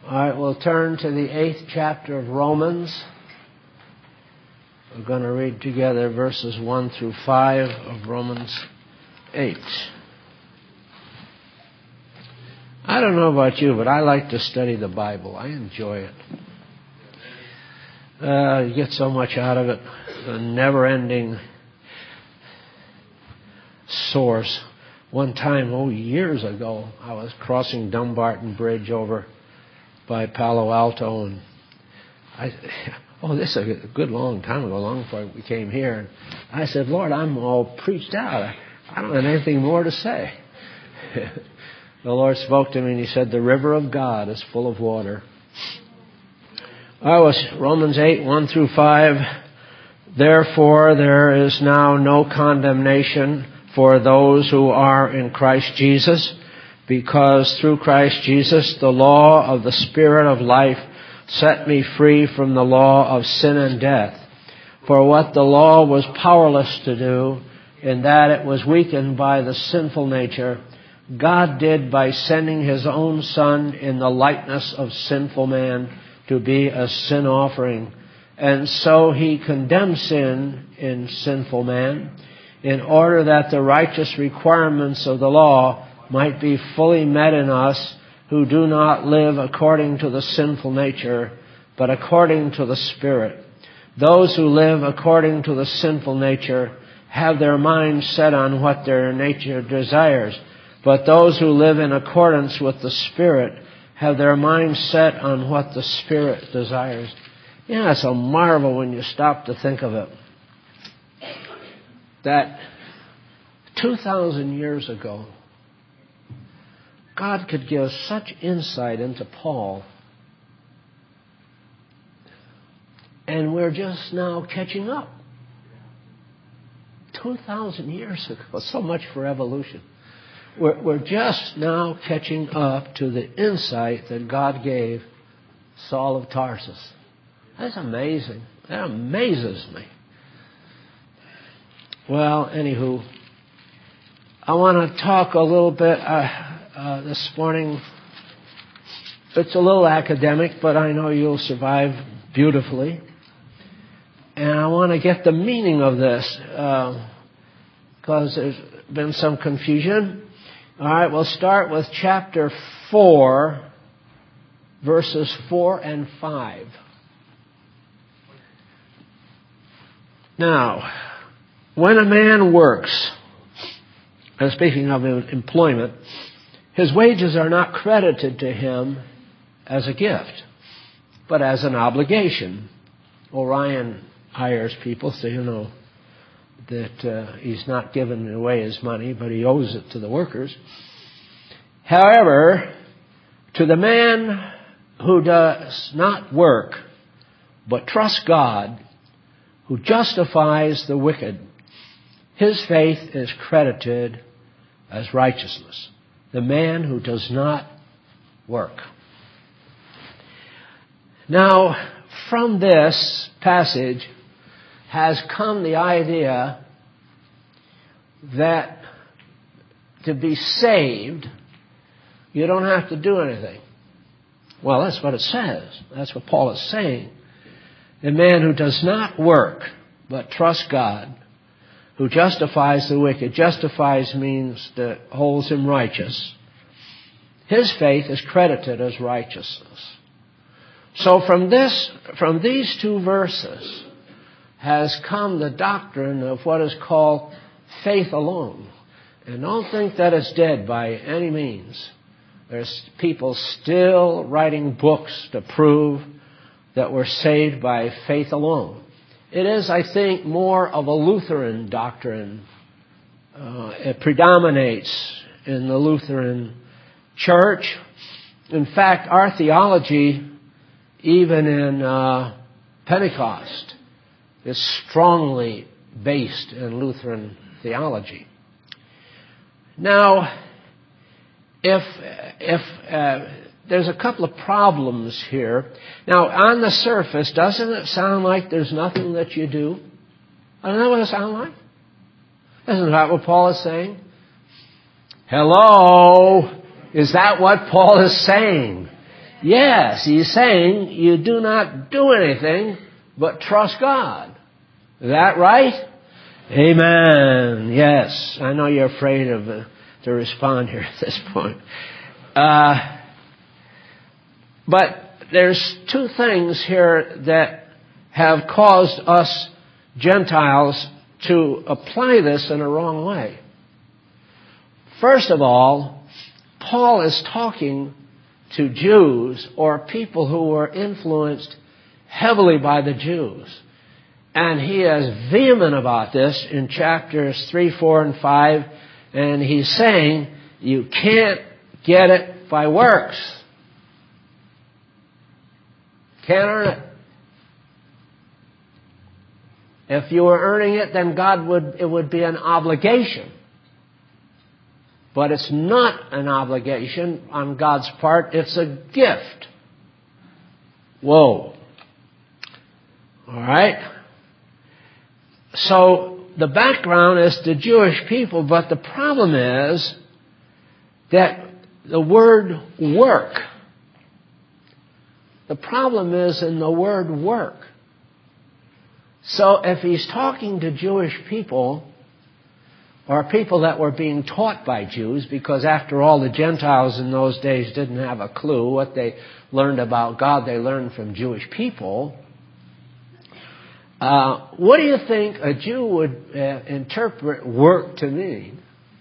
All right, we'll turn to the 8th chapter of Romans. We're going to read together verses 1 through 5 of Romans 8. I don't know about you, but I like to study the Bible. I enjoy it. You get so much out of it. A never-ending source. One time, years ago, I was crossing Dumbarton Bridge over by Palo Alto, and this is a good long time ago, long before we came here. And I said, Lord, I'm all preached out. I don't have anything more to say. The Lord spoke to me and He said, the river of God is full of water. Was Romans 8, 1 through 5. Therefore, there is now no condemnation for those who are in Christ Jesus, because through Christ Jesus, the law of the Spirit of life set me free from the law of sin and death. For what the law was powerless to do, in that it was weakened by the sinful nature, God did by sending His own Son in the likeness of sinful man to be a sin offering. And so He condemned sin in sinful man, in order that the righteous requirements of the law might be fully met in us who do not live according to the sinful nature, but according to the Spirit. Those who live according to the sinful nature have their minds set on what their nature desires, but those who live in accordance with the Spirit have their minds set on what the Spirit desires. Yeah, it's a marvel when you stop to think of it, that 2,000 years ago, God could give such insight into Paul, and we're just now catching up. 2,000 years ago, so much for evolution. We're just now catching up to the insight that God gave Saul of Tarsus. That's amazing. That amazes me. Well, anywho, I want to talk a little bit this morning. It's a little academic, but I know you'll survive beautifully. And I want to get the meaning of this, because there's been some confusion. All right, we'll start with chapter 4, verses 4 and 5. Now, when a man works, and speaking of employment, his wages are not credited to him as a gift, but as an obligation. Orion hires people, so you know that he's not giving away his money, but he owes it to the workers. However, to the man who does not work, but trusts God, who justifies the wicked, his faith is credited as righteousness. The man who does not work. Now, from this passage has come the idea that to be saved, you don't have to do anything. Well, that's what it says. That's what Paul is saying. The man who does not work, but trusts God, who justifies the wicked. Justifies means that holds him righteous. His faith is credited as righteousness. So from these two verses has come the doctrine of what is called faith alone. And don't think that it's dead by any means. There's people still writing books to prove that we're saved by faith alone. It is, I think, more of a Lutheran doctrine. It predominates in the Lutheran Church. In fact, our theology, even in Pentecost, is strongly based in Lutheran theology. Now, if there's a couple of problems here. Now, on the surface, doesn't it sound like there's nothing that you do? Isn't that what it sounds like? Isn't that what Paul is saying? Hello? Is that what Paul is saying? Yes, he's saying you do not do anything but trust God. Is that right? Amen. Yes. I know you're afraid to respond here at this point. But there's two things here that have caused us Gentiles to apply this in a wrong way. First of all, Paul is talking to Jews or people who were influenced heavily by the Jews. And he is vehement about this in chapters 3, 4, and 5. And he's saying you can't get it by works. Can't earn it. If you were earning it, then it would be an obligation. But it's not an obligation on God's part. It's a gift. Whoa. All right. So the background is the Jewish people, but the problem is that the word work. The problem is in the word work. So if he's talking to Jewish people, or people that were being taught by Jews, because after all, the Gentiles in those days didn't have a clue. What they learned about God, they learned from Jewish people. What do you think a Jew would interpret work to mean?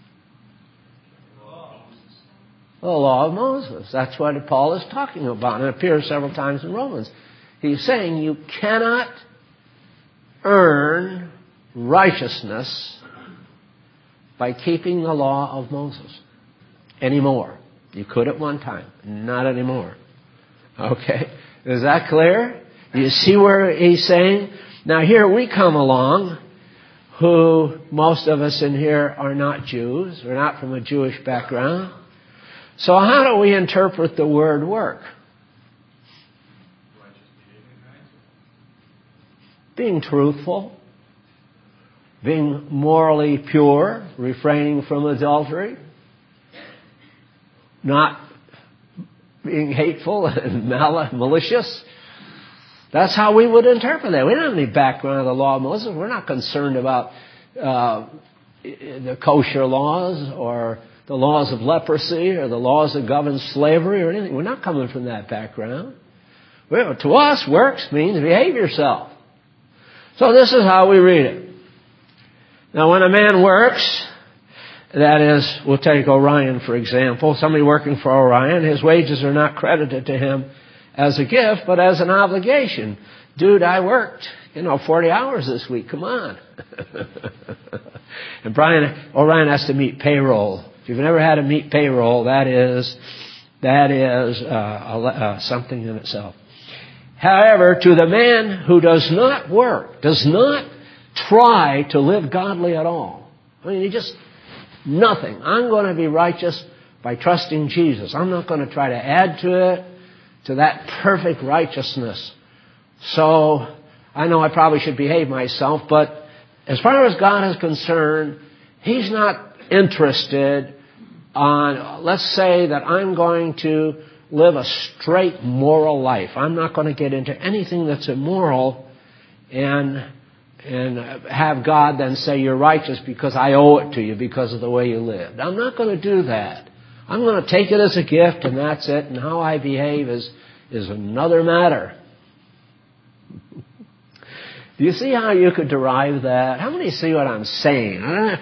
The law of Moses. That's what Paul is talking about. And it appears several times in Romans. He's saying you cannot earn righteousness by keeping the law of Moses anymore. You could at one time, not anymore. Okay? Is that clear? You see where he's saying? Now here we come along, who most of us in here are not Jews. We're not from a Jewish background. So how do we interpret the word work? Being truthful, being morally pure, refraining from adultery, not being hateful and malicious. That's how we would interpret that. We don't have any background of the law of Moses. We're not concerned about the kosher laws or the laws of leprosy or the laws that govern slavery or anything. We're not coming from that background. To us, works means behave yourself. So this is how we read it. Now, when a man works, that is, we'll take Orion, for example. Somebody working for Orion, his wages are not credited to him as a gift, but as an obligation. Dude, I worked, 40 hours this week. Come on. And Orion has to meet payroll. If you've never had to meet payroll, that is something in itself. However, to the man who does not work, does not try to live godly at all. He just, nothing. I'm going to be righteous by trusting Jesus. I'm not going to try to add to it, to that perfect righteousness. So, I know I probably should behave myself, but as far as God is concerned, He's not interested on, let's say that I'm going to live a straight moral life. I'm not going to get into anything that's immoral and have God then say you're righteous because I owe it to you because of the way you lived. I'm not going to do that. I'm going to take it as a gift and that's it. And how I behave is another matter. Do you see how you could derive that? How many see what I'm saying?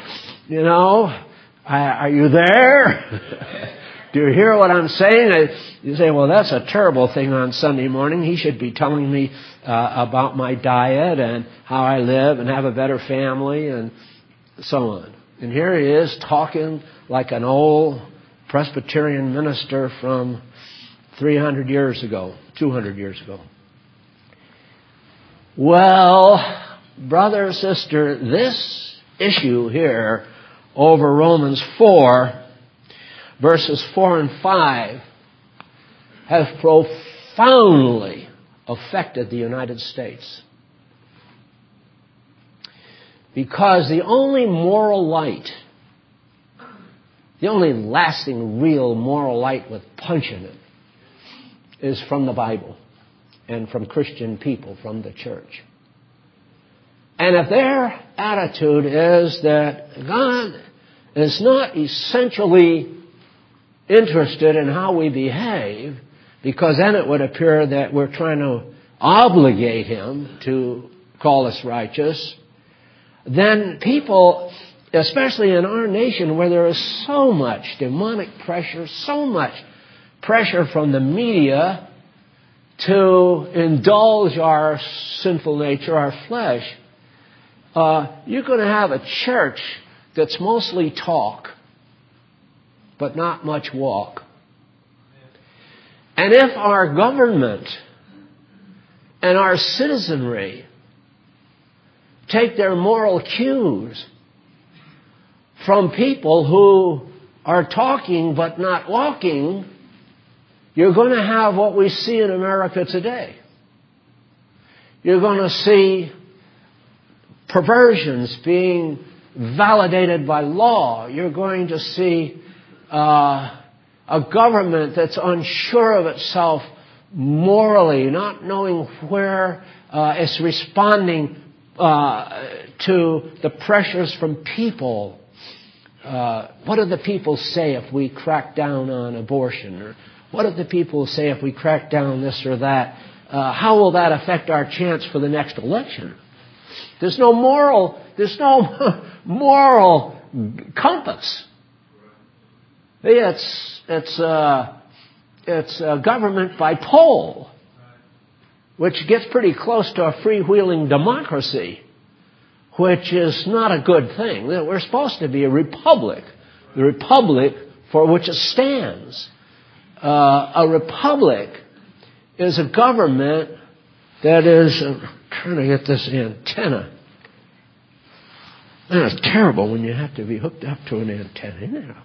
Are you there? Do you hear what I'm saying? You say, well, that's a terrible thing on Sunday morning. He should be telling me about my diet and how I live and have a better family and so on. And here he is talking like an old Presbyterian minister from 300 years ago, 200 years ago. Well, brother, sister, this issue here over Romans 4, verses 4 and 5, has profoundly affected the United States. Because the only moral light, the only lasting, real moral light with punch in it, is from the Bible and from Christian people, from the church. And if their attitude is that God is not essentially interested in how we behave, because then it would appear that we're trying to obligate Him to call us righteous, then people, especially in our nation where there is so much demonic pressure, so much pressure from the media to indulge our sinful nature, our flesh, you're going to have a church that's mostly talk, but not much walk. And if our government and our citizenry take their moral cues from people who are talking but not walking, you're going to have what we see in America today. You're going to see perversions being validated by law. You're going to see a government that's unsure of itself morally, not knowing where it's responding to the pressures from people. What do the people say if we crack down on abortion? Or what do the people say if we crack down this or that? How will that affect our chance for the next election? There's no moral compass. It's government by poll, which gets pretty close to a freewheeling democracy, which is not a good thing. We're supposed to be a republic, the republic for which it stands. A republic is a government that is, I'm trying to get this antenna. It's terrible when you have to be hooked up to an antenna.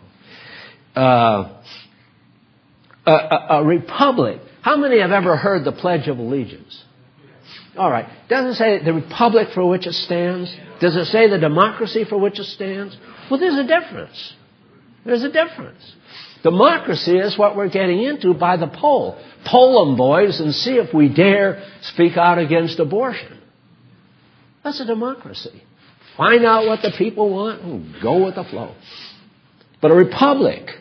A republic. How many have ever heard the Pledge of Allegiance? All right. Doesn't it say the republic for which it stands? Does it say the democracy for which it stands? Well, there's a difference. There's a difference. Democracy is what we're getting into by the poll. Poll them, boys, and see if we dare speak out against abortion. That's a democracy. Find out what the people want and go with the flow. But a republic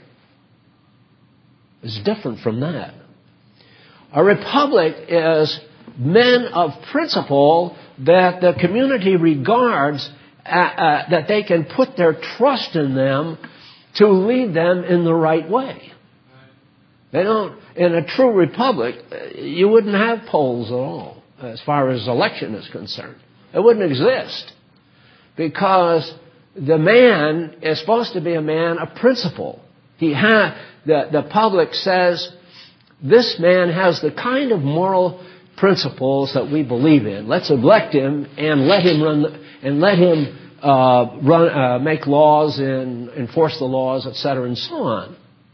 is different from that. A republic is men of principle that the community regards that they can put their trust in them to lead them in the right way. They don't. In a true republic, you wouldn't have polls at all as far as election is concerned. It wouldn't exist because the man is supposed to be a man of principle. The public says this man has the kind of moral principles that we believe in. Let's elect him and let him make laws and enforce the laws, etc., and so on.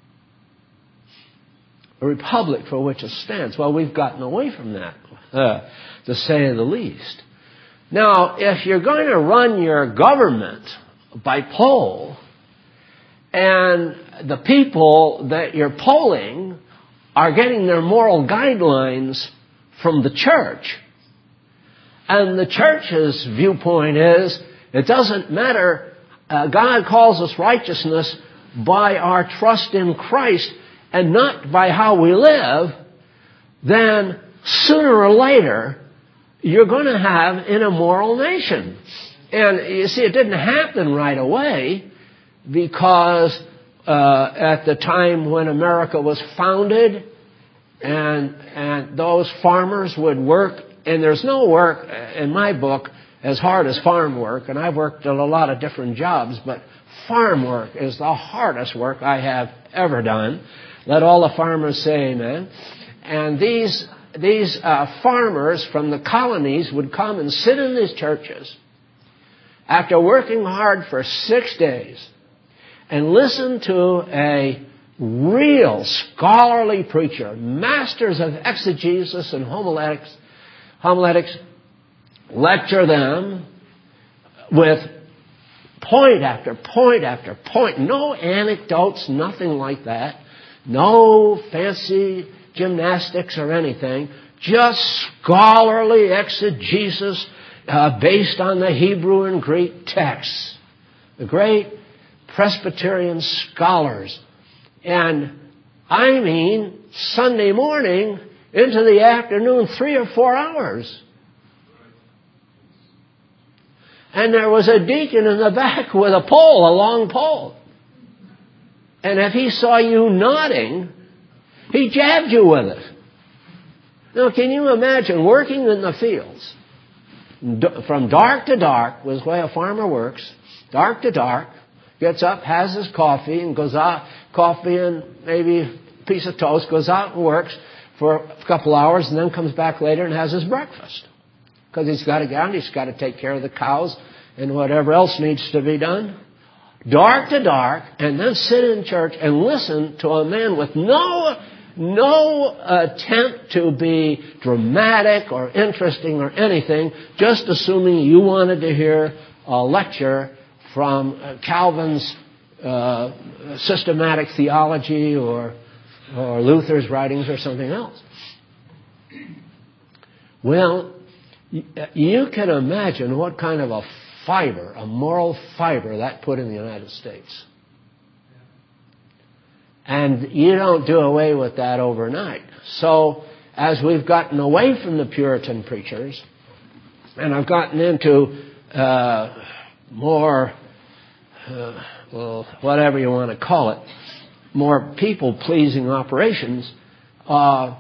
A republic for which it stands. Well, we've gotten away from that, to say the least. Now, if you're going to run your government by poll, and the people that you're polling are getting their moral guidelines from the church, and the church's viewpoint is, it doesn't matter, God calls us righteousness by our trust in Christ and not by how we live, then sooner or later, you're going to have an immoral nation. And you see, it didn't happen right away because at the time when America was founded and those farmers would work, and there's no work in my book as hard as farm work, and I've worked at a lot of different jobs, but farm work is the hardest work I have ever done. Let all the farmers say amen. And these farmers from the colonies would come and sit in these churches after working hard for 6 days and listen to a real scholarly preacher, masters of exegesis and homiletics, lecture them with point after point after point. No anecdotes, nothing like that. No fancy gymnastics or anything, just scholarly exegesis based on the Hebrew and Greek texts. The great Presbyterian scholars. And I mean, Sunday morning into the afternoon, 3 or 4 hours. And there was a deacon in the back with a pole, a long pole. And if he saw you nodding, he jabbed you with it. Now, can you imagine working in the fields from dark to dark, was the way a farmer works, dark to dark, gets up, has his coffee, and goes out, coffee and maybe a piece of toast, goes out and works for a couple hours, and then comes back later and has his breakfast. Because he's got to get out, he's got to take care of the cows and whatever else needs to be done. Dark to dark, and then sit in church and listen to a man with no attempt to be dramatic or interesting or anything, just assuming you wanted to hear a lecture from Calvin's systematic theology or Luther's writings or something else. Well, you can imagine what kind of a moral fiber that put in the United States. And you don't do away with that overnight. So, as we've gotten away from the Puritan preachers, and I've gotten into more, whatever you want to call it, more people-pleasing operations, and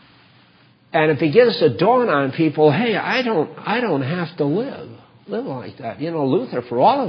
it begins to dawn on people, hey, I don't have to live like that. You know, Luther, for all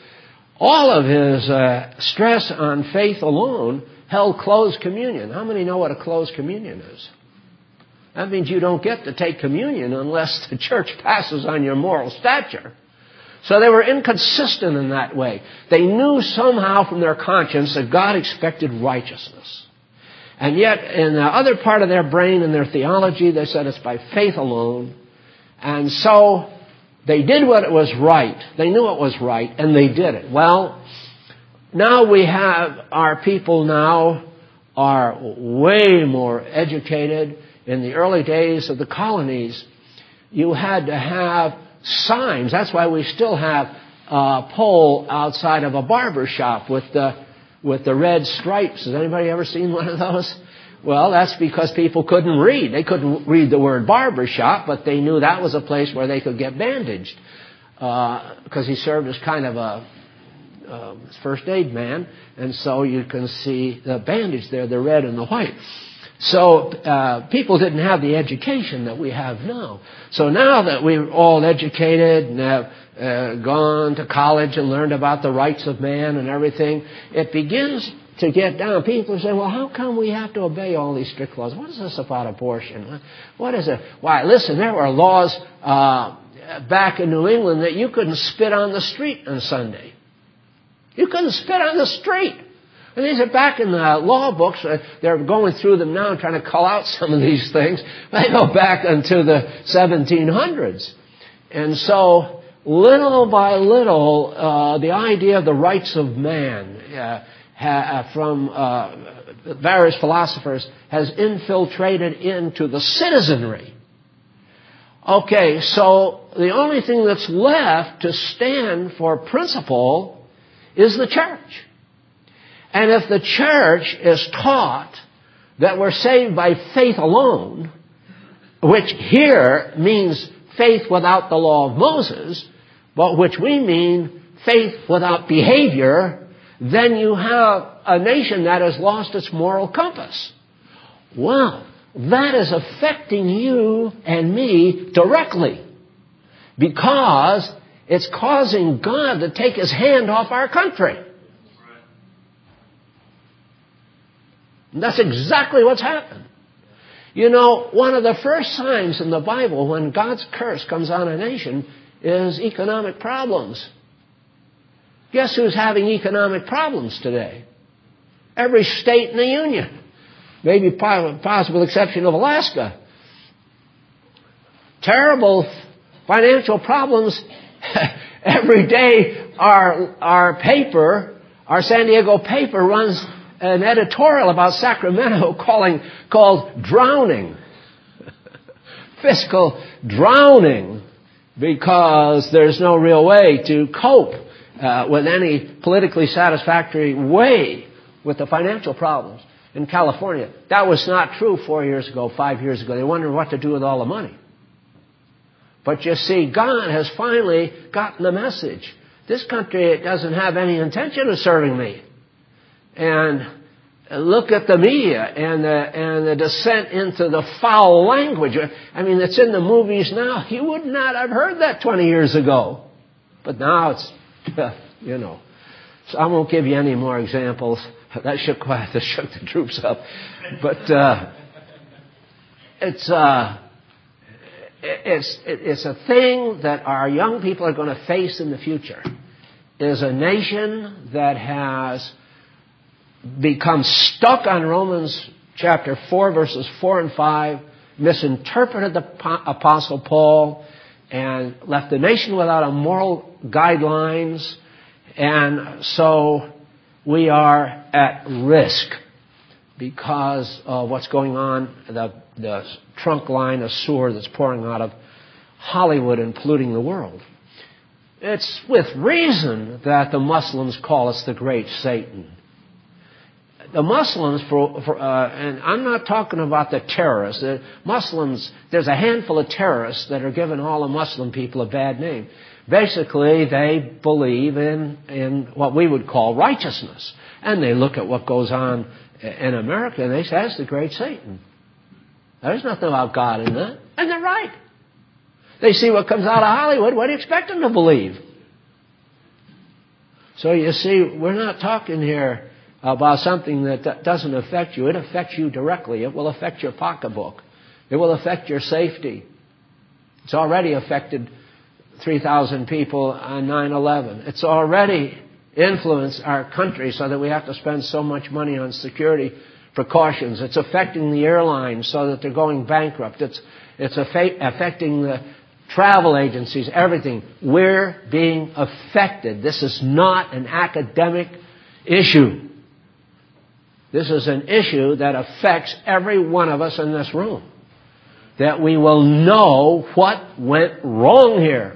of his stress on faith alone, held closed communion. How many know what a closed communion is? That means you don't get to take communion unless the church passes on your moral stature. So they were inconsistent in that way. They knew somehow from their conscience that God expected righteousness. And yet, in the other part of their brain and their theology, they said it's by faith alone. And so they did what it was right. They knew it was right, and they did it. Well, now we have our people now are way more educated. In the early days of the colonies, you had to have signs. That's why we still have a pole outside of a barber shop with the red stripes. Has anybody ever seen one of those? Well, that's because people couldn't read. They couldn't read the word barber shop, but they knew that was a place where they could get bandaged. Because he served as kind of a first aid man, and so you can see the bandage there, the red and the white. So people didn't have the education that we have now. So now that we're all educated and have gone to college and learned about the rights of man and everything, it begins to get down. People say, well, how come we have to obey all these strict laws? What is this about abortion? What is it? Why, listen, there were laws back in New England that you couldn't spit on the street on Sunday. You couldn't spit on the street. And these are back in the law books. They're going through them now and trying to cull out some of these things. They go back into the 1700s. And so, little by little, the idea of the rights of man from various philosophers has infiltrated into the citizenry. Okay, so the only thing that's left to stand for principle is the church. And if the church is taught that we're saved by faith alone, which here means faith without the law of Moses, but which we mean faith without behavior, then you have a nation that has lost its moral compass. Well, that is affecting you and me directly, because it's causing God to take His hand off our country. And that's exactly what's happened. You know, one of the first signs in the Bible when God's curse comes on a nation is economic problems. Guess who's having economic problems today? Every state in the Union. Maybe possible exception of Alaska. Terrible financial problems. Every day our paper, our San Diego paper runs an editorial about Sacramento called drowning. Fiscal drowning, because there's no real way to cope with any politically satisfactory way with the financial problems in California. That was not true 4 years ago, 5 years ago. They wondered what to do with all the money. But you see, God has finally gotten the message. This country doesn't have any intention of serving me. And look at the media and the descent into the foul language. I mean, it's in the movies now. You would not have heard that 20 years ago. But now it's, you know. So I won't give you any more examples. That shook the troops up. But it's a thing that our young people are going to face in the future. Is a nation that has become stuck on Romans chapter 4, verses 4 and 5, misinterpreted the Apostle Paul, and left the nation without a moral guidelines. And so we are at risk because of what's going on, the trunk line of sewer that's pouring out of Hollywood and polluting the world. It's with reason that the Muslims call us the great Satan. The Muslims, and I'm not talking about the terrorists. The Muslims, there's a handful of terrorists that are giving all the Muslim people a bad name. Basically, they believe in what we would call righteousness. And they look at what goes on in America and they say, that's the great Satan. There's nothing about God in that. And they're right. They see what comes out of Hollywood. What do you expect them to believe? So you see, we're not talking here about something that doesn't affect you. It affects you directly. It will affect your pocketbook. It will affect your safety. It's already affected 3,000 people on 9/11. It's already influenced our country so that we have to spend so much money on security precautions. It's affecting the airlines so that they're going bankrupt. It's affecting the travel agencies, everything. We're being affected. This is not an academic issue. This is an issue that affects every one of us in this room. That we will know what went wrong here.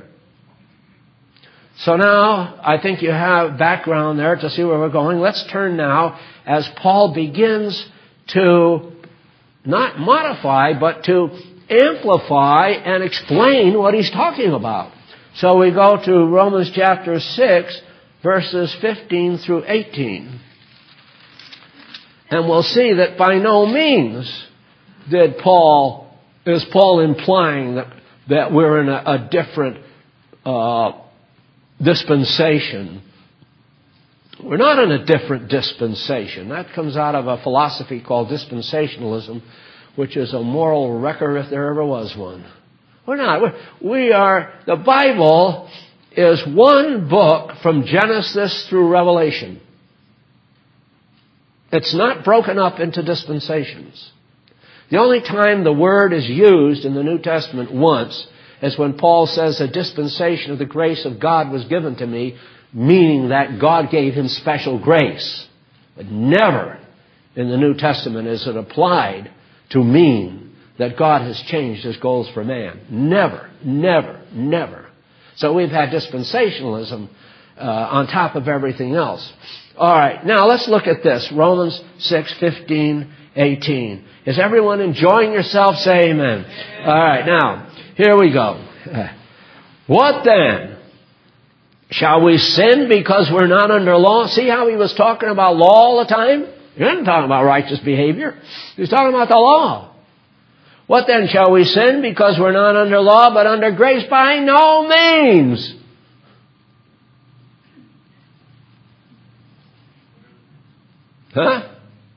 So now, I think you have background there to see where we're going. Let's turn now as Paul begins to not modify, but to amplify and explain what he's talking about. So we go to Romans chapter 6, verses 15 through 18. And we'll see that by no means is Paul implying that we're in a different dispensation. We're not in a different dispensation. That comes out of a philosophy called dispensationalism, which is a moral wrecker if there ever was one. We're not. We are, the Bible is one book from Genesis through Revelation. It's not broken up into dispensations. The only time the word is used in the New Testament once is when Paul says a dispensation of the grace of God was given to me, meaning that God gave him special grace. But never in the New Testament is it applied to mean that God has changed his goals for man. Never, never, never. So we've had dispensationalism on top of everything else. All right, now let's look at this. Romans 6:15, 18. Is everyone enjoying yourself? Say amen. All right, now, here we go. What then? Shall we sin because we're not under law? See how he was talking about law all the time? He wasn't talking about righteous behavior. He was talking about the law. What then? Shall we sin because we're not under law but under grace? By no means. Huh?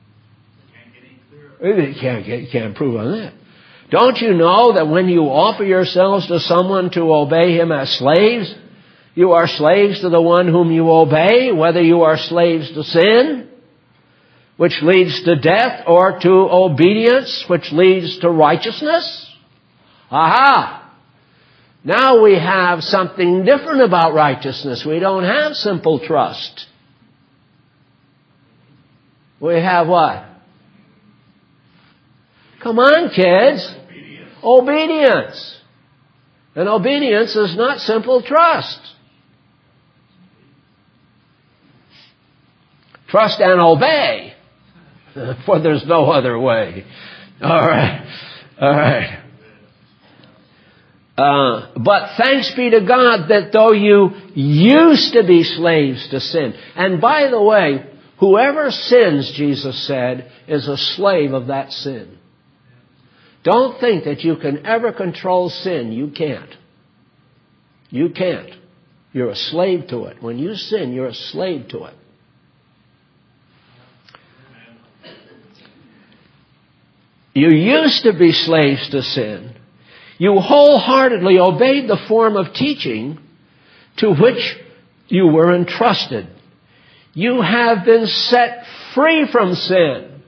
You can't improve on that. Don't you know that when you offer yourselves to someone to obey him as slaves, you are slaves to the one whom you obey, whether you are slaves to sin, which leads to death, or to obedience, which leads to righteousness? Aha! Now we have something different about righteousness. We don't have simple trust. We have what? Come on, kids. Obedience. And obedience is not simple trust. Trust and obey, for there's no other way. All right. All right. But thanks be to God that though you used to be slaves to sin. And by the way, whoever sins, Jesus said, is a slave of that sin. Don't think that you can ever control sin. You can't. You can't. You're a slave to it. When you sin, you're a slave to it. You used to be slaves to sin. You wholeheartedly obeyed the form of teaching to which you were entrusted. You have been set free from sin.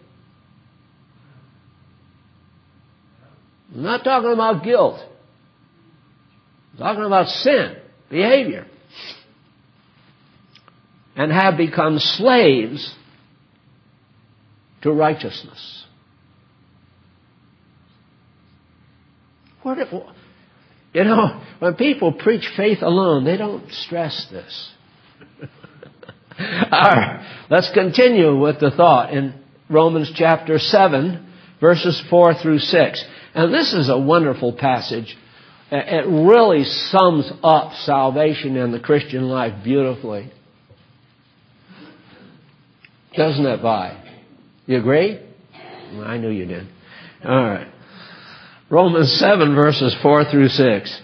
I'm not talking about guilt. I'm talking about sin, behavior. And have become slaves to righteousness. You know, when people preach faith alone, they don't stress this. All right, let's continue with the thought in Romans chapter 7, verses 4 through 6. And this is a wonderful passage. It really sums up salvation in the Christian life beautifully. Doesn't it, Vi? You agree? Well, I knew you did. All right. Romans 7, verses 4 through 6.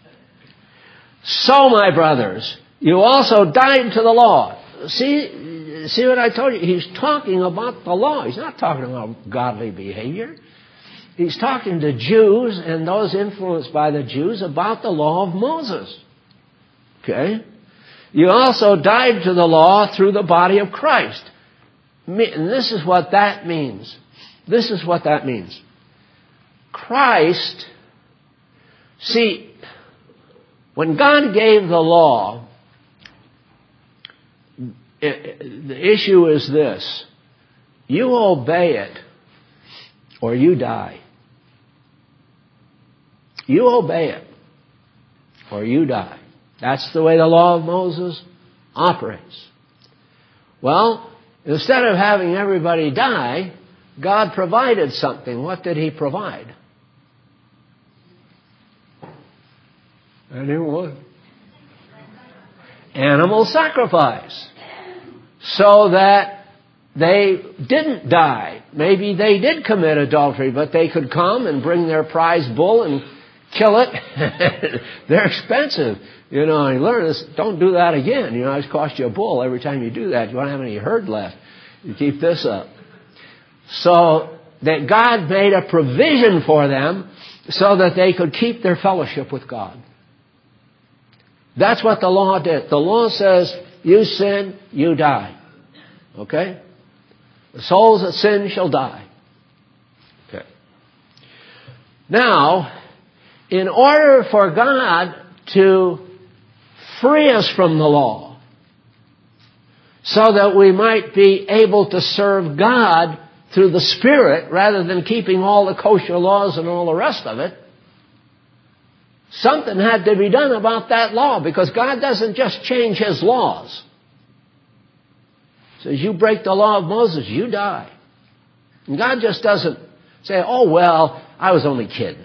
So, my brothers, you also died to the law. See what I told you? He's talking about the law. He's not talking about godly behavior. He's talking to Jews and those influenced by the Jews about the law of Moses. Okay? You also died to the law through the body of Christ. And this is what that means. This is what that means. Christ, see, when God gave the law, the issue is this. You obey it or you die. You obey it or you die. That's the way the law of Moses operates. Well, instead of having everybody die, God provided something. What did He provide? Anyone? Animal sacrifice. So that they didn't die. Maybe they did commit adultery, but they could come and bring their prize bull and kill it. They're expensive. You know, you learn this, don't do that again. You know, it's cost you a bull every time you do that. You won't have any herd left. You keep this up. So that God made a provision for them so that they could keep their fellowship with God. That's what the law did. The law says, you sin, you die. Okay? The souls that sin shall die. Okay. Now, in order for God to free us from the law, so that we might be able to serve God through the Spirit rather than keeping all the kosher laws and all the rest of it, something had to be done about that law, because God doesn't just change His laws. He says, you break the law of Moses, you die. And God just doesn't say, oh, well, I was only kidding.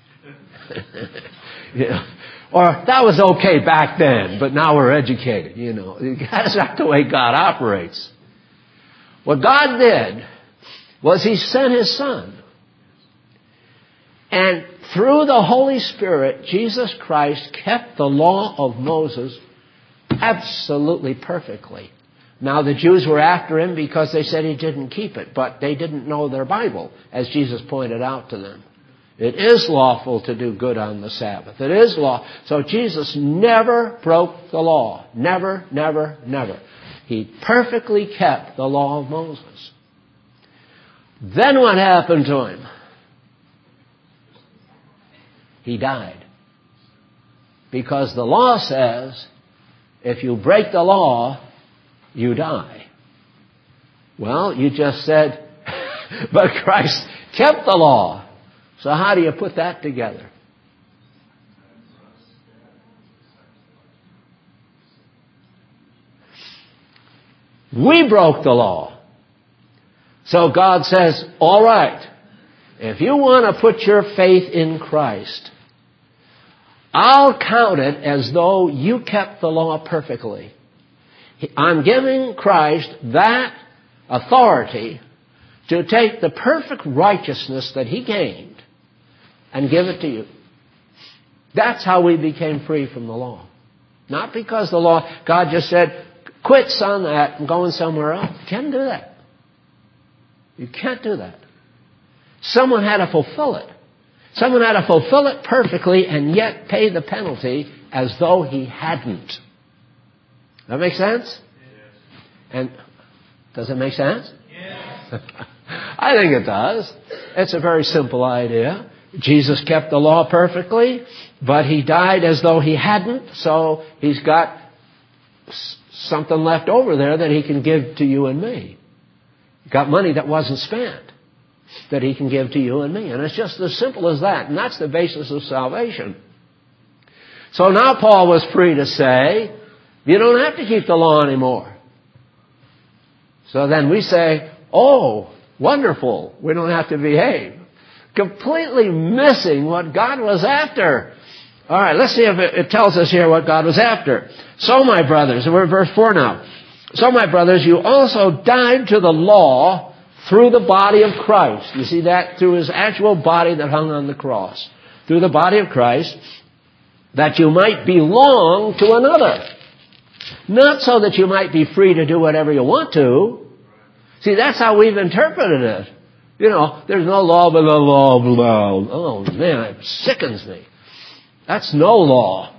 You know, or that was okay back then, but now we're educated. You know, that's not the way God operates. What God did was He sent His Son. And through the Holy Spirit, Jesus Christ kept the law of Moses absolutely perfectly. Now, the Jews were after Him because they said He didn't keep it, but they didn't know their Bible, as Jesus pointed out to them. It is lawful to do good on the Sabbath. It is law. So Jesus never broke the law. Never, never, never. He perfectly kept the law of Moses. Then what happened to Him? He died. Because the law says, if you break the law, you die. Well, you just said, but Christ kept the law. So how do you put that together? We broke the law. So God says, all right, if you want to put your faith in Christ, I'll count it as though you kept the law perfectly. I'm giving Christ that authority to take the perfect righteousness that He gained and give it to you. That's how we became free from the law. Not because the law, God just said, quit, son, that, I'm going somewhere else. You can't do that. You can't do that. Someone had to fulfill it. Someone had to fulfill it perfectly and yet pay the penalty as though he hadn't. That make sense? Yes. And does it make sense? Yes. I think it does. It's a very simple idea. Jesus kept the law perfectly, but He died as though He hadn't, so He's got something left over there that He can give to you and me. He's got money that wasn't spent that He can give to you and me. And it's just as simple as that. And that's the basis of salvation. So now Paul was free to say, you don't have to keep the law anymore. So then we say, oh, wonderful, we don't have to behave. Completely missing what God was after. All right, let's see if it tells us here what God was after. So, my brothers, and we're in verse 4 now. So, my brothers, you also died to the law through the body of Christ. You see that? Through His actual body that hung on the cross. Through the body of Christ, that you might belong to another. Not so that you might be free to do whatever you want to. See, that's how we've interpreted it. You know, there's no law but the law of love. Oh, man, it sickens me. That's no law.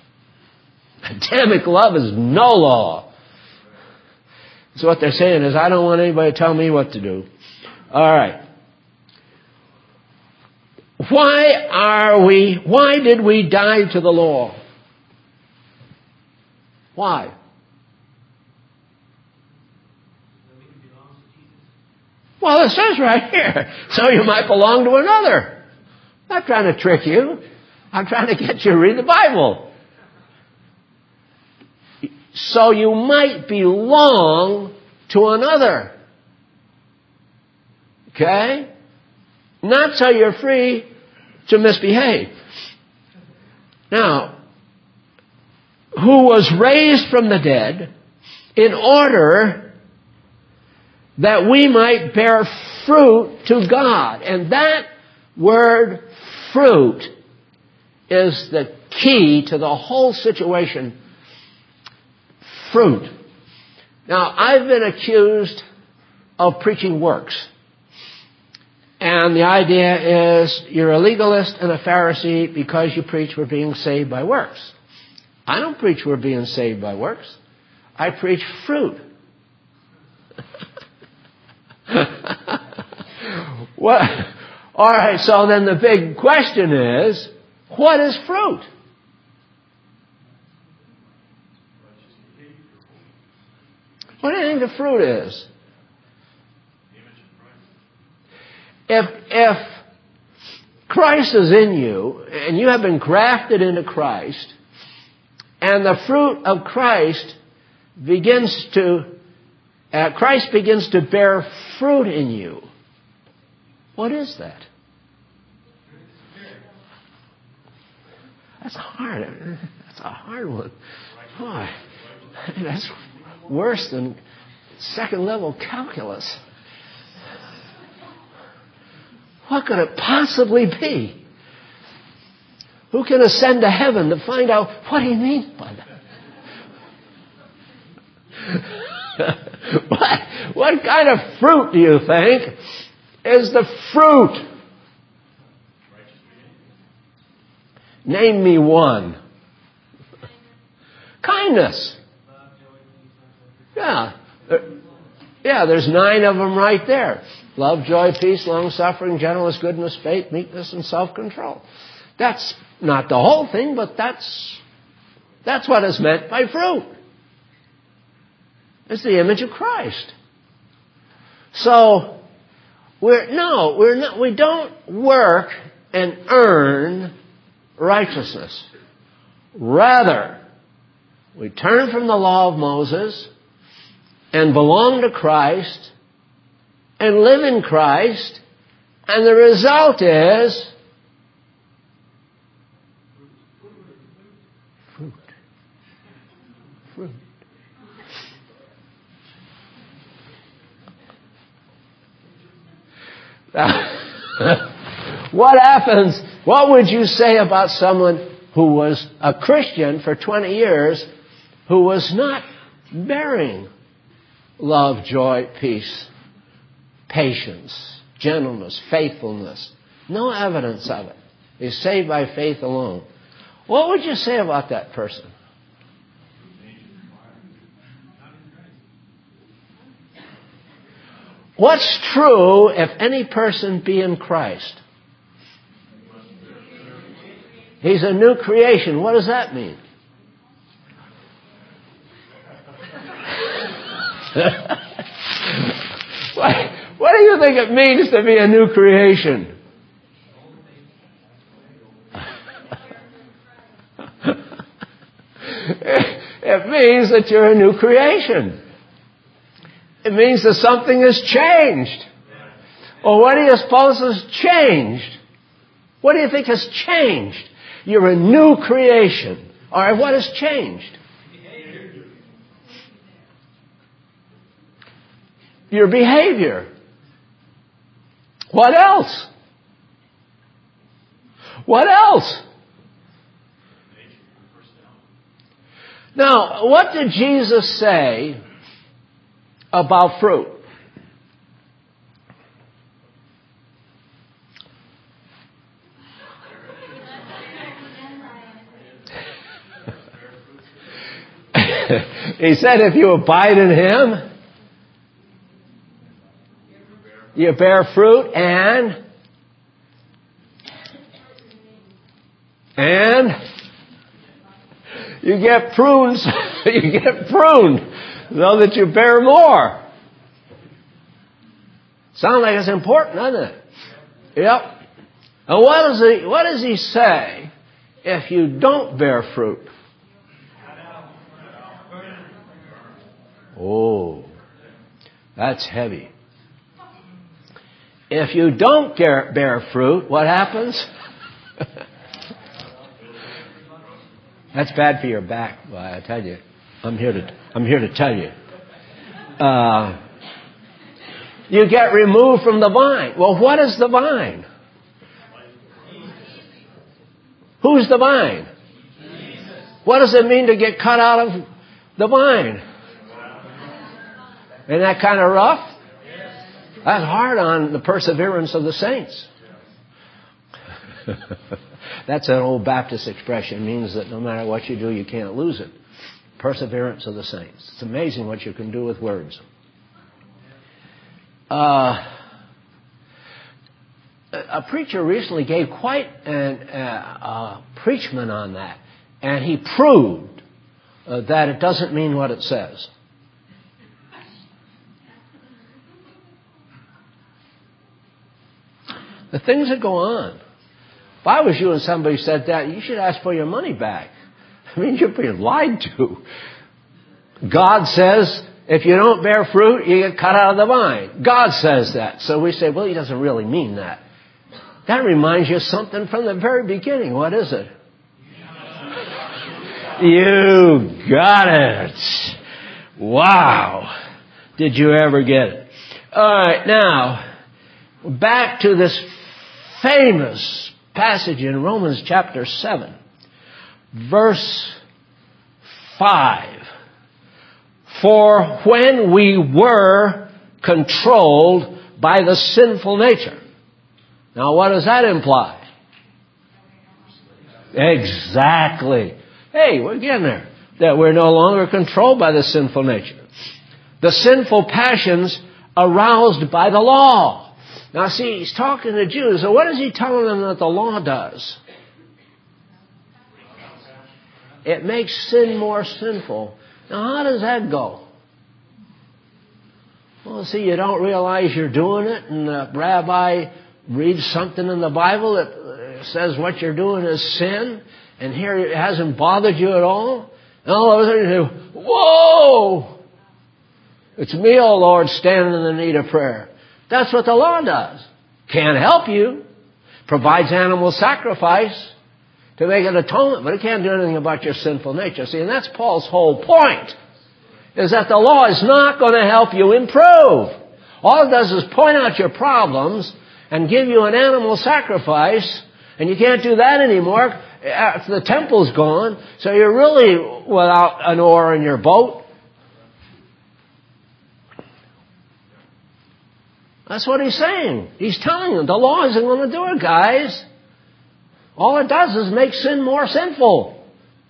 Adamic love is no law. So what they're saying is, I don't want anybody to tell me what to do. All right. Why did we die to the law? Why? Well, it says right here, so you might belong to another. I'm not trying to trick you. I'm trying to get you to read the Bible. So you might belong to another. Okay? Not so you're free to misbehave. Now, who was raised from the dead in order that we might bear fruit to God. And that word fruit is the key to the whole situation. Fruit. Now, I've been accused of preaching works. And the idea is you're a legalist and a Pharisee because you preach we're being saved by works. I don't preach we're being saved by works. I preach fruit. What? All right, so then the big question is, what is fruit? What do you think the fruit is? If Christ is in you, and you have been grafted into Christ, and the fruit of Christ begins to bear fruit in you, what is that? That's hard. That's a hard one. Boy, that's worse than second-level calculus. What could it possibly be? Who can ascend to heaven to find out what he means by that? What kind of fruit do you think is the fruit? Name me one. Kindness. Yeah. There's 9 of them right there. Love, joy, peace, long-suffering, gentleness, goodness, faith, meekness, and self-control. That's not the whole thing, but that's what is meant by fruit. It's the image of Christ. So, we don't work and earn righteousness. Rather, we turn from the law of Moses and belong to Christ and live in Christ, and the result is fruit. Fruit. What happens? What would you say about someone who was a Christian for 20 years who was not bearing love, joy, peace, patience, gentleness, faithfulness? No evidence of it. He's saved by faith alone. What would you say about that person? What's true if any person be in Christ? He's a new creation. What does that mean? What do you think it means to be a new creation? It means that you're a new creation. It means that something has changed. Well, what do you suppose has changed? What do you think has changed? You're a new creation. All right, what has changed? Your behavior. What else? What else? Now, what did Jesus say about fruit? He said, if you abide in Him, you bear fruit and you get prunes. You get pruned so that you bear more. Sounds like it's important, doesn't it? Yep. And what does he say if you don't bear fruit? Oh, that's heavy. If you don't bear fruit, what happens? That's bad for your back. Well, I tell you, I'm here to tell you. You get removed from the vine. Well, what is the vine? Who's the vine? What does it mean to get cut out of the vine? Isn't that kind of rough? That's hard on the perseverance of the saints. That's an old Baptist expression. It means that no matter what you do, you can't lose it. Perseverance of the saints. It's amazing what you can do with words. A preacher recently gave quite a preachment on that. And he proved that it doesn't mean what it says. The things that go on. If I was you and somebody said that, you should ask for your money back. I mean, you're being lied to. God says, if you don't bear fruit, you get cut out of the vine. God says that. So we say, well, He doesn't really mean that. That reminds you of something from the very beginning. What is it? You got it. Wow. Did you ever get it? All right, now, back to this famous passage in Romans chapter 7, verse 5. For when we were controlled by the sinful nature. Now, what does that imply? Exactly. Hey, we're getting there. That we're no longer controlled by the sinful nature. The sinful passions aroused by the law. Now, see, he's talking to Jews. So what is he telling them that the law does? It makes sin more sinful. Now, how does that go? Well, see, you don't realize you're doing it, and the rabbi reads something in the Bible that says what you're doing is sin, and here it hasn't bothered you at all. And all of a sudden you say, whoa! It's me, O Lord, standing in the need of prayer. That's what the law does. Can't help you. Provides animal sacrifice to make an atonement, but it can't do anything about your sinful nature. See, and that's Paul's whole point, is that the law is not going to help you improve. All it does is point out your problems and give you an animal sacrifice, and you can't do that anymore after the temple's gone, so you're really without an oar in your boat. That's what he's saying. He's telling them the law isn't going to do it, guys. All it does is make sin more sinful.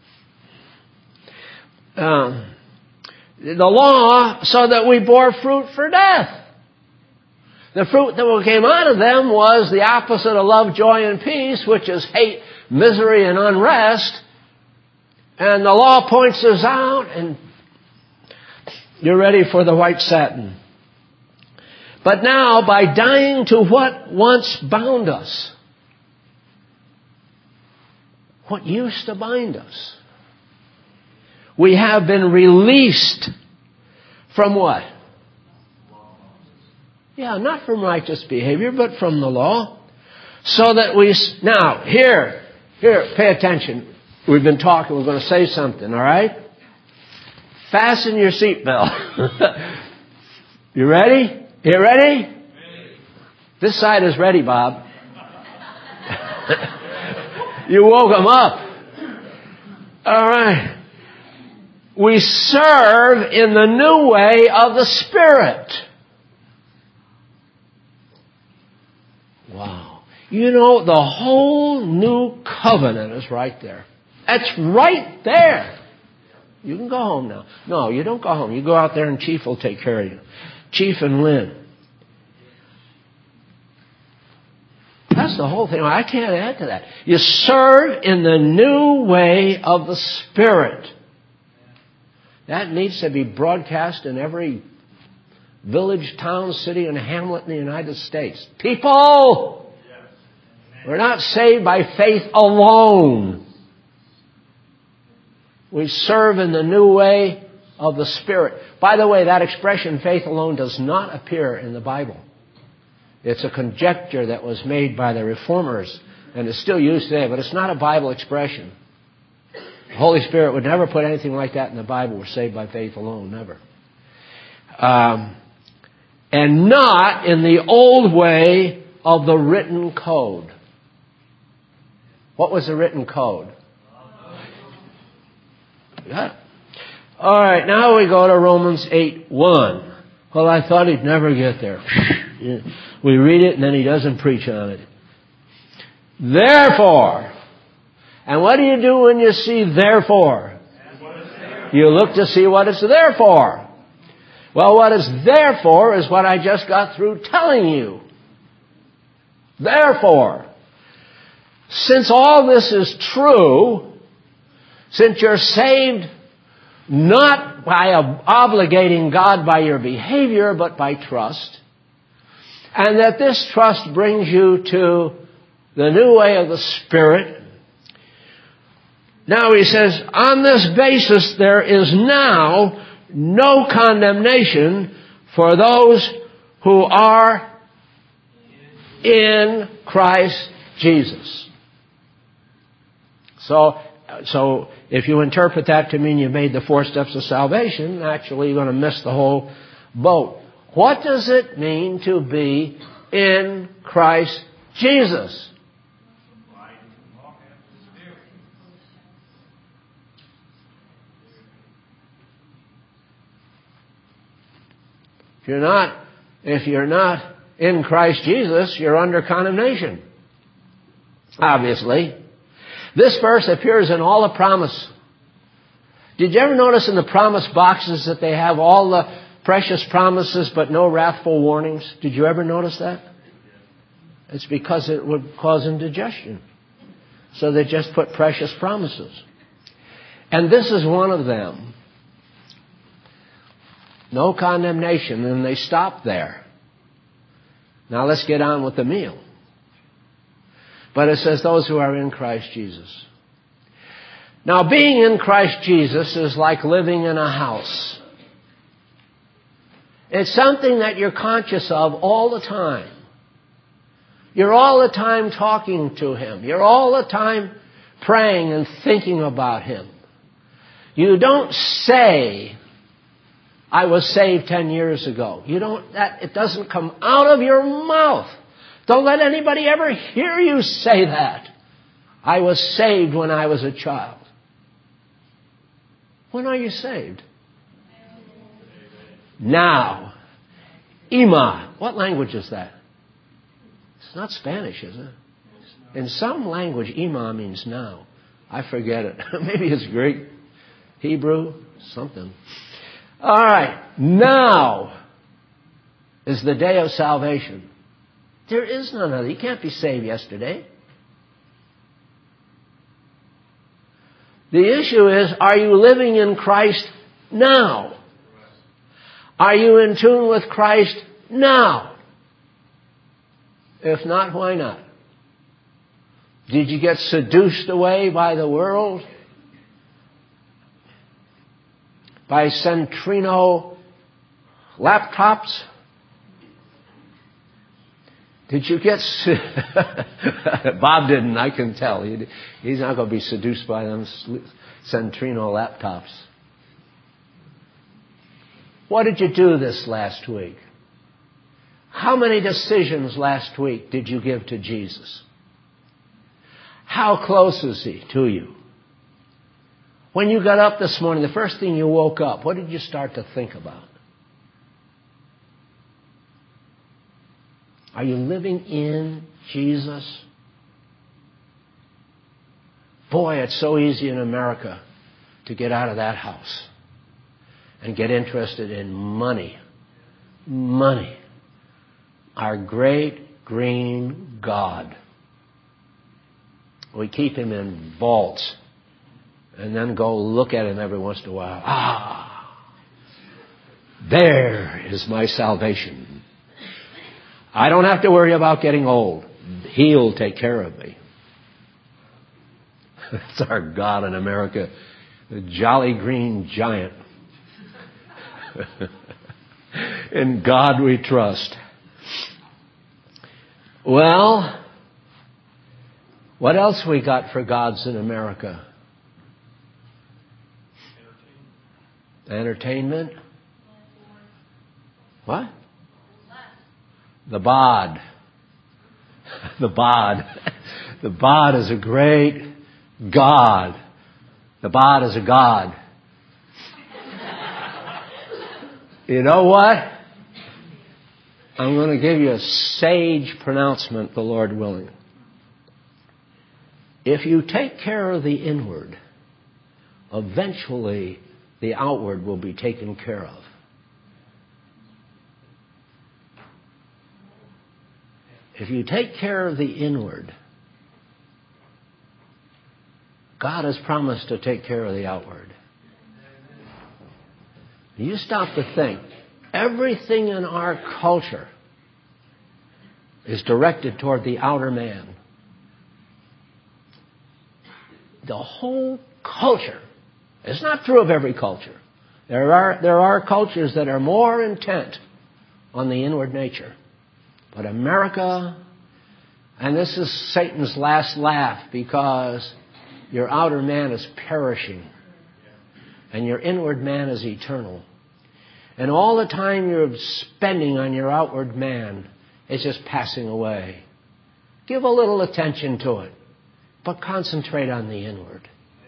The law so that we bore fruit for death. The fruit that came out of them was the opposite of love, joy, and peace, which is hate, misery, and unrest. And the law points us out, and you're ready for the white satin. But now, by dying to what once bound us, what used to bind us, we have been released from what? Yeah, not from righteous behavior, but from the law. So that now, here, pay attention. We've been talking, we're going to say something, all right? Fasten your seatbelt. You ready? You ready? Ready. This side is ready, Bob. You woke him up. All right. We serve in the new way of the Spirit. Wow. You know, the whole new covenant is right there. That's right there. You can go home now. No, you don't go home. You go out there and Chief will take care of you. Chief and Lynn. That's the whole thing. I can't add to that. You serve in the new way of the Spirit. That needs to be broadcast in every village, town, city, and hamlet in the United States. People! We're not saved by faith alone. We serve in the new way of the Spirit. By the way, that expression, faith alone, does not appear in the Bible. It's a conjecture that was made by the Reformers and is still used today, but it's not a Bible expression. The Holy Spirit would never put anything like that in the Bible. We're saved by faith alone, never. And not in the old way of the written code. What was the written code? Yeah. All right, now we go to Romans 8:1. Well, I thought he'd never get there. We read it and then he doesn't preach on it. Therefore. And what do you do when you see therefore? You look to see what it's there for. Well, what it's there for is what I just got through telling you. Therefore, since all this is true, since you're saved not by obligating God by your behavior, but by trust, and that this trust brings you to the new way of the Spirit. Now he says, on this basis there is now no condemnation for those who are in Christ Jesus. So if you interpret that to mean you made the 4 steps of salvation, actually you're going to miss the whole boat. What does it mean to be in Christ Jesus? If you're not in Christ Jesus, you're under condemnation. Obviously. This verse appears in all the promise. Did you ever notice in the promise boxes that they have all the precious promises but no wrathful warnings? Did you ever notice that? It's because it would cause indigestion. So they just put precious promises. And this is one of them. No condemnation. And they stop there. Now let's get on with the meal. But it says those who are in Christ Jesus. Now being in Christ Jesus is like living in a house. It's something that you're conscious of all the time. You're all the time talking to Him. You're all the time praying and thinking about Him. You don't say, I was saved 10 years ago. It doesn't come out of your mouth. Don't let anybody ever hear you say that. I was saved when I was a child. When are you saved? Now. Ima. What language is that? It's not Spanish, is it? In some language, Ima means now. I forget it. Maybe it's Greek, Hebrew, something. All right. Now is the day of salvation. There is none other. You can't be saved yesterday. The issue is, are you living in Christ now? Are you in tune with Christ now? If not, why not? Did you get seduced away by the world? By Centrino laptops? Did you get... Bob didn't, I can tell. He's not going to be seduced by them Centrino laptops. What did you do this last week? How many decisions last week did you give to Jesus? How close is He to you? When you got up this morning, the first thing you woke up, what did you start to think about? Are you living in Jesus? Boy, it's so easy in America to get out of that house and get interested in money. Money. Our great green God. We keep Him in vaults and then go look at Him every once in a while. Ah, there is my salvation. I don't have to worry about getting old. He'll take care of me. That's our God in America, the jolly green giant. In God we trust. Well, what else we got for gods in America? Entertainment? What? The bod. The bod. The bod is a great God. The bod is a God. You know what? I'm going to give you a sage pronouncement, the Lord willing. If you take care of the inward, eventually the outward will be taken care of. If you take care of the inward, God has promised to take care of the outward. You stop to think. Everything in our culture is directed toward the outer man. The whole culture. It's not true of every culture. There are cultures that are more intent on the inward nature. But America, and this is Satan's last laugh, because your outer man is perishing and your inward man is eternal. And all the time you're spending on your outward man, it's just passing away. Give a little attention to it, but concentrate on the inward.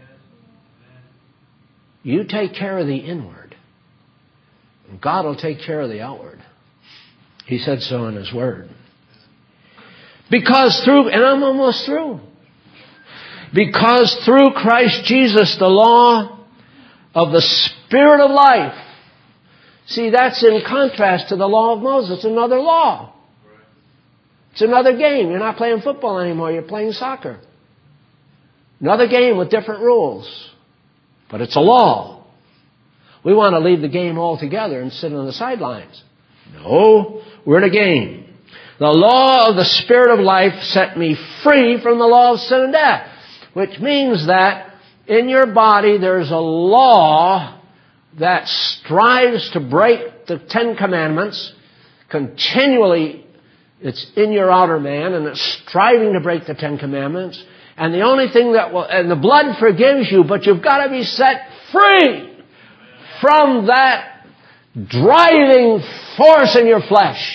You take care of the inward, and God will take care of the outward. He said so in His Word. Because through, and I'm almost through. Because through Christ Jesus, the law of the Spirit of life. See, that's in contrast to the law of Moses. It's another law. It's another game. You're not playing football anymore. You're playing soccer. Another game with different rules. But it's a law. We want to leave the game altogether and sit on the sidelines. No, we're in a game. The law of the Spirit of life set me free from the law of sin and death, which means that in your body there's a law that strives to break the Ten Commandments. Continually, it's in your outer man, and it's striving to break the Ten Commandments. And the only thing that will, and the blood forgives you, but you've got to be set free from that driving force in your flesh.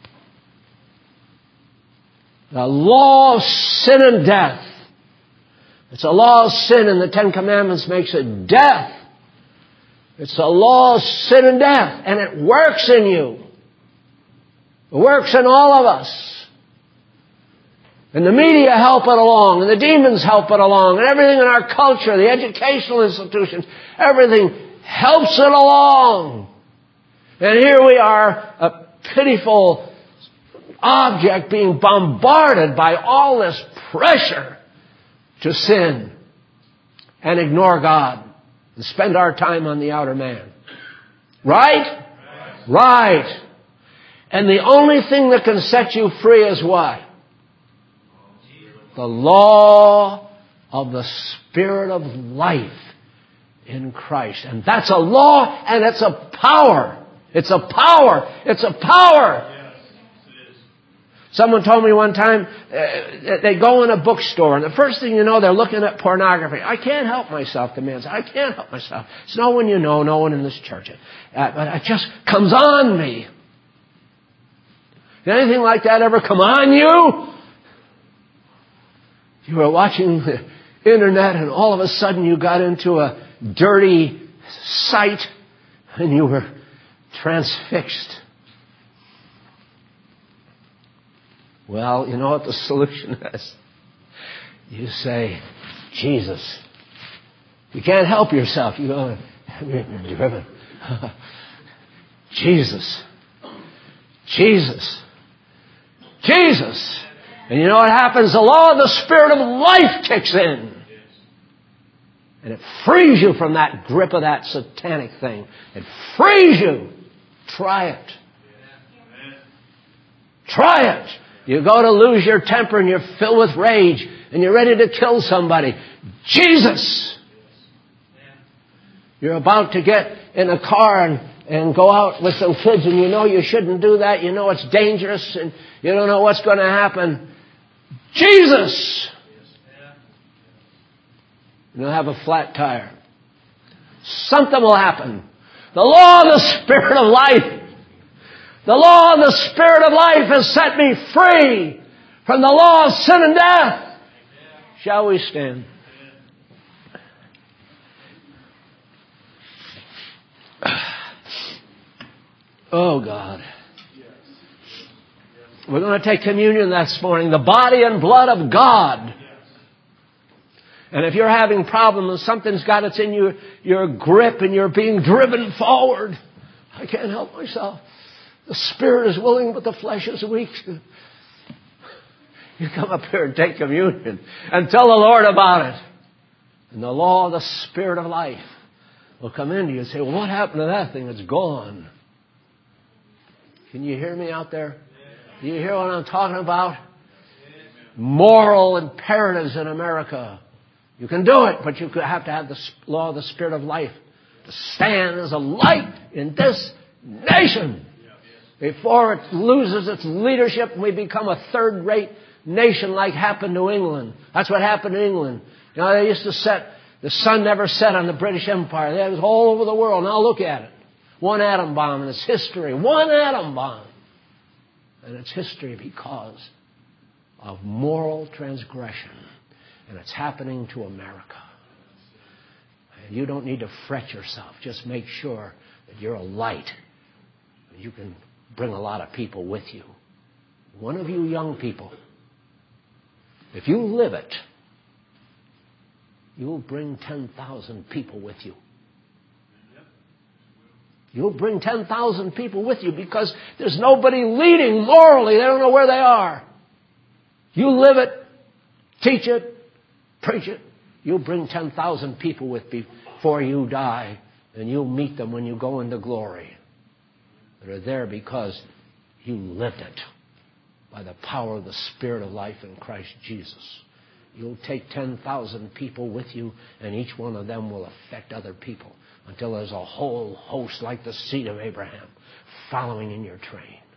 The law of sin and death. It's a law of sin, and the Ten Commandments makes it death. It's a law of sin and death, and it works in you. It works in all of us. And the media help it along, and the demons help it along, and everything in our culture, the educational institutions, everything helps it along. And here we are, a pitiful object being bombarded by all this pressure to sin and ignore God and spend our time on the outer man. Right? Right. And the only thing that can set you free is what? The law of the Spirit of life in Christ. And that's a law, and it's a power. It's a power. It's a power. Someone told me one time, they go in a bookstore, and the first thing you know, they're looking at pornography. I can't help myself, the man said. I can't help myself. It's no one you know, no one in this church. But it just comes on me. Did anything like that ever come on you? You were watching the internet, and all of a sudden you got into a dirty site, and you were transfixed. Well, you know what the solution is? You say, Jesus. You can't help yourself. You go, you're driven. Jesus. Jesus. Jesus. And you know what happens? The law of the Spirit of life kicks in. And it frees you from that grip of that satanic thing. It frees you. Try it. Try it. You go to lose your temper and you're filled with rage and you're ready to kill somebody. Jesus! You're about to get in a car and go out with some kids, and you know you shouldn't do that. You know it's dangerous and you don't know what's going to happen. Jesus! You'll have a flat tire. Something will happen. The law of the Spirit of life. The law of the Spirit of life has set me free from the law of sin and death. Shall we stand? Oh, God. We're going to take communion this morning. The body and blood of God. And if you're having problems, something's got it's in your grip and you're being driven forward. I can't help myself. The spirit is willing, but the flesh is weak. You come up here and take communion and tell the Lord about it. And the law of the Spirit of life will come into you and say, well, what happened to that thing? It's gone. Can you hear me out there? Do you hear what I'm talking about? Moral imperatives in America. You can do it, but you have to have the law of the Spirit of life to stand as a light in this nation. Before it loses its leadership and we become a third-rate nation like happened to England. That's what happened to England. You know, they used to set, the sun never set on the British Empire. It was all over the world. Now look at it. One atom bomb in its history. One atom bomb. And it's history because of moral transgression. And it's happening to America. And you don't need to fret yourself. Just make sure that you're a light. You can bring a lot of people with you. One of you young people, if you live it, you'll bring 10,000 people with you. You'll bring 10,000 people with you because there's nobody leading morally. They don't know where they are. You live it, teach it, preach it. You'll bring 10,000 people with before you die And you'll meet them when you go into glory. That are there because you lived it by the power of the Spirit of life in Christ Jesus. You'll take 10,000 people with you, and each one of them will affect other people until there's a whole host like the seed of Abraham following in your train.